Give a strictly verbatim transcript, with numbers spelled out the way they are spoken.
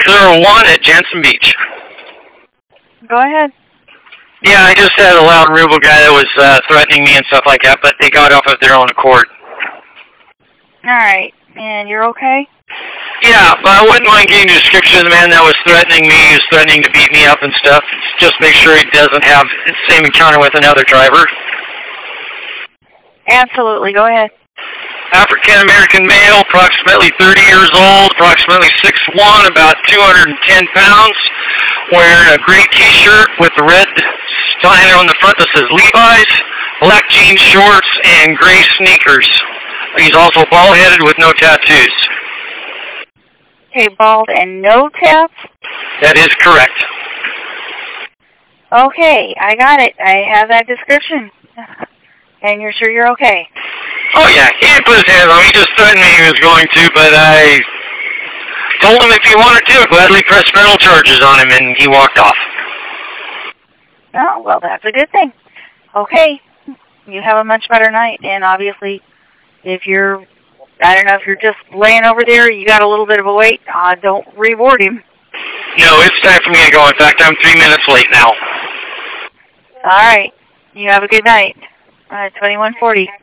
zero one at Jansen Beach. Go ahead. Yeah, I just had a loud, ruble guy that was uh, threatening me and stuff like that, but they got off of their own accord. All right. And you're okay? Yeah, but I wouldn't mind getting a description of the man that was threatening me. He was threatening to beat me up and stuff. Just make sure he doesn't have the same encounter with another driver. Absolutely. Go ahead. African-American male, approximately thirty years old, approximately six one, about two hundred ten pounds, wearing a gray T-shirt with a red sign on the front that says Levi's, black jean shorts, and gray sneakers. He's also bald-headed with no tattoos. Okay, bald and no tats? That is correct. Okay, I got it. I have that description. And you're sure you're okay? Oh, yeah. He didn't put his hands on me. He just threatened me he was going to, but I told him if he wanted to, I'd gladly press federal charges on him, and he walked off. Oh, well, that's a good thing. Okay. You have a much better night, and obviously, if you're, I don't know, if you're just laying over there, you got a little bit of a wait, uh, don't reward him. No, it's time for me to go. In fact, I'm three minutes late now. All right. You have a good night. Uh, twenty-one forty.